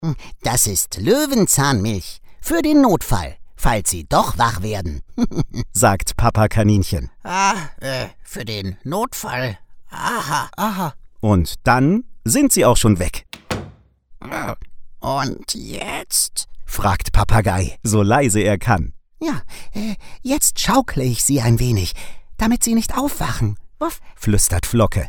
Das ist Löwenzahnmilch für den Notfall, falls Sie doch wach werden, sagt Papa Kaninchen. Für den Notfall. Aha. Und dann sind sie auch schon weg. Und jetzt? Fragt Papagei, so leise er kann. Ja, jetzt schaukle ich Sie ein wenig, damit Sie nicht aufwachen, flüstert Flocke.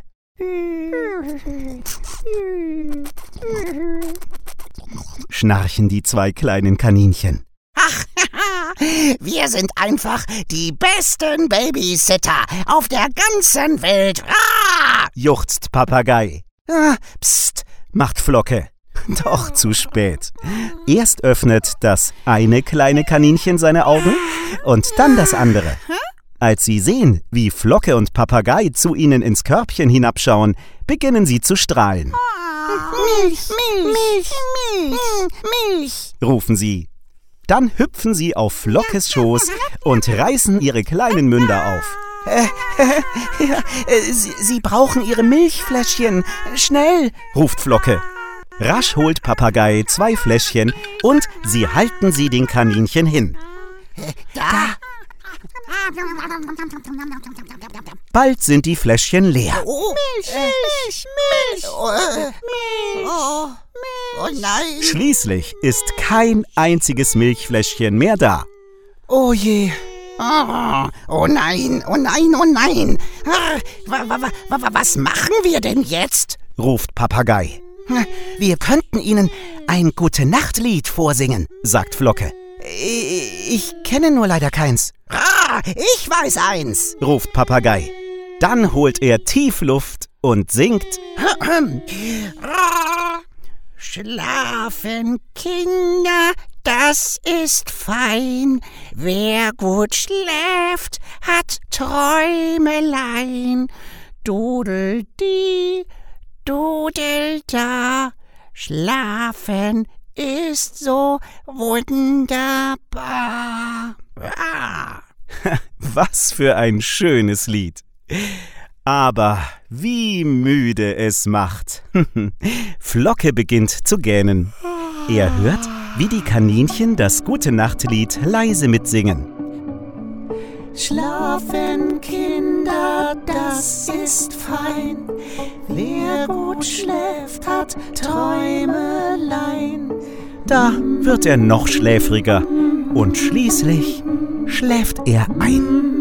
Schnarchen die zwei kleinen Kaninchen. Ach, wir sind einfach die besten Babysitter auf der ganzen Welt. Juchzt Papagei. Psst, macht Flocke. Doch zu spät. Erst öffnet das eine kleine Kaninchen seine Augen und dann das andere. Als sie sehen, wie Flocke und Papagei zu ihnen ins Körbchen hinabschauen, beginnen sie zu strahlen. Milch, rufen sie. Dann hüpfen sie auf Flockes Schoß und reißen ihre kleinen Münder auf. Sie brauchen Ihre Milchfläschchen. Schnell, ruft Flocke. Rasch holt Papagei 2 Fläschchen und sie halten sie den Kaninchen hin. Da. Bald sind die Fläschchen leer. Milch. Oh nein. Schließlich ist kein einziges Milchfläschchen mehr da. Oh je. Oh nein. Was machen wir denn jetzt? Ruft Papagei. Wir könnten Ihnen ein Gute-Nacht-Lied vorsingen, sagt Flocke. Ich kenne nur leider keins. Ich weiß eins, ruft Papagei. Dann holt er tief Luft und singt. Schlafen, Kinder, das ist fein. Wer gut schläft, hat Träumelein. Dudel-di, dudel-da, schlafen ist so wunderbar. Was für ein schönes Lied. Aber wie müde es macht. Flocke beginnt zu gähnen. Er hört, wie die Kaninchen das Gute-Nacht-Lied leise mitsingen. Schlafen, Kinder, das ist fein. Wer gut schläft, hat Träumelein. Da wird er noch schläfriger und schließlich schläft er ein.